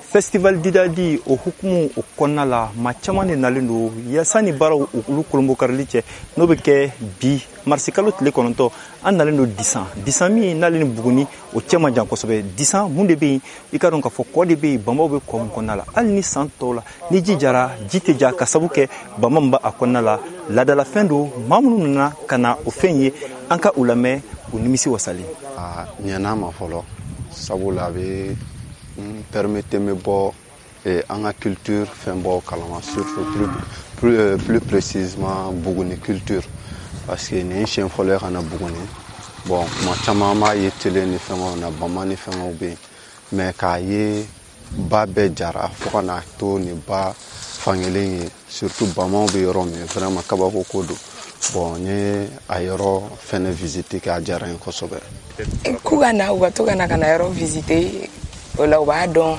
Festival Didadi o hukumu o kɔnɔna la maa caman de nalen don yaasa ni baaraw olu kolonbokarili cɛ n'o bɛ kɛ bi marisi kalo tile 9 an nalen don disan min nalen ni Buguni o cɛ man jan kosɛbɛ disan mun de bɛ yen i ka dɔn k'a fɔ kɔ de bɛ yen bamaw bɛ kɔ mun kɔnɔna la hali ni san tɔw la ni ji jara ji tɛ ja ka sabu kɛ bama min b'a kɔnɔna la laadalafɛn don maa minnu nana ka na o fɛn ye an ka u lamɛn u nimisi wasali. Ɲɛna ma fɔlɔ sabula a bɛ permettez-moi bɔ an ka culture fɛn bɔ kalama surtout plus précisément Buguni culture parce que ni siɲɛ fɔlɔ ye ka na Buguni bon kuma caman b'a ye télé ni fɛngɛw na bama ni fɛngɛw bɛ yen mais k'a ye ba bɛɛ jara fo ka n'a to ni ba fankelen ye surtout bamaw bɛ yɔrɔ min vraiment kabako ko don bon n ye a yɔrɔ fɛnɛ visiter kɛ a diyara n ye kosɛbɛ. K'u ka na u ka to ka na yɔrɔ visiter o la u b'a dɔn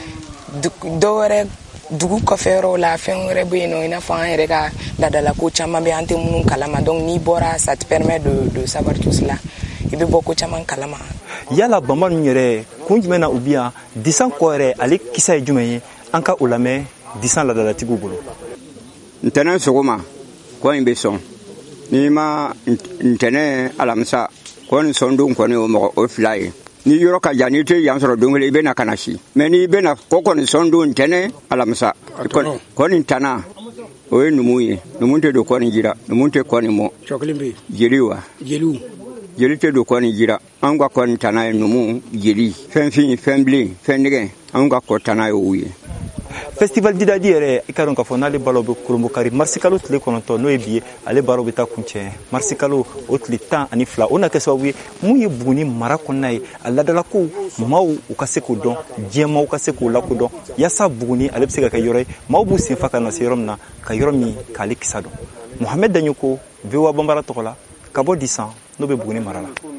dɔwɛrɛ dugu kɔfɛ yɔrɔw la fɛn wɛrɛ bɛ yen nɔ i n'a fɔ an yɛrɛ ka laadala ko caman bɛ an tɛ minnu kalama donc n'i bɔra ça te permet de savoir tout cela i bɛ bɔ ko caman kalama. Yala bama ninnu yɛrɛ kun jumɛn na u bi yan disan kɔ yɛrɛ ale kisa ye jumɛn ye an ka o lamɛn disan laadalatigiw bolo. Ntɛnɛn sɔgɔma kɔ in bɛ sɔn n'i ma ntɛnɛn alamisa kɔ nin sɔn don kɔni o mɔgɔ o fila ye. Ni yɔrɔ ka jan n'i tɛ yan sɔrɔ don kelen i bɛ na ka na si mais n'i bɛ na kɔ kɔni sɔn don ntɛnɛn alamisa kɔ nin tana o ye numu ye numu tɛ don kɔ nin jira numu tɛ kɔ nin mɔ jeli wa jeli tɛ don kɔ nin jira an ka kɔ nin tana ye numu jeli fɛn fin fɛn bilen fɛn nɛgɛ an ka kɔ tana ye o ye. Festival Didadi yɛrɛ i ka dɔn k'a fɔ n'ale baaraw bɛ kolonbokari marisi kalo tile 9 n'o ye bi ye ale baaraw bɛ taa kuncɛ marisi kalo o tile 12 o na kɛ sababu ye mun ye Buguni mara kɔnɔna ye a laadalakow maaw u ka se k'o dɔn diɲɛmaaw ka se k'o lakodɔn yaasa Buguni ale bɛ se ka kɛ yɔrɔ ye maaw b'u senfa ka na se yɔrɔ min na ka yɔrɔ min k'ale kisa dɔn. Mohamed Daɲoko VOA Bambara tɔgɔ la ka bɔ Disan n'o bɛ Buguni mara la.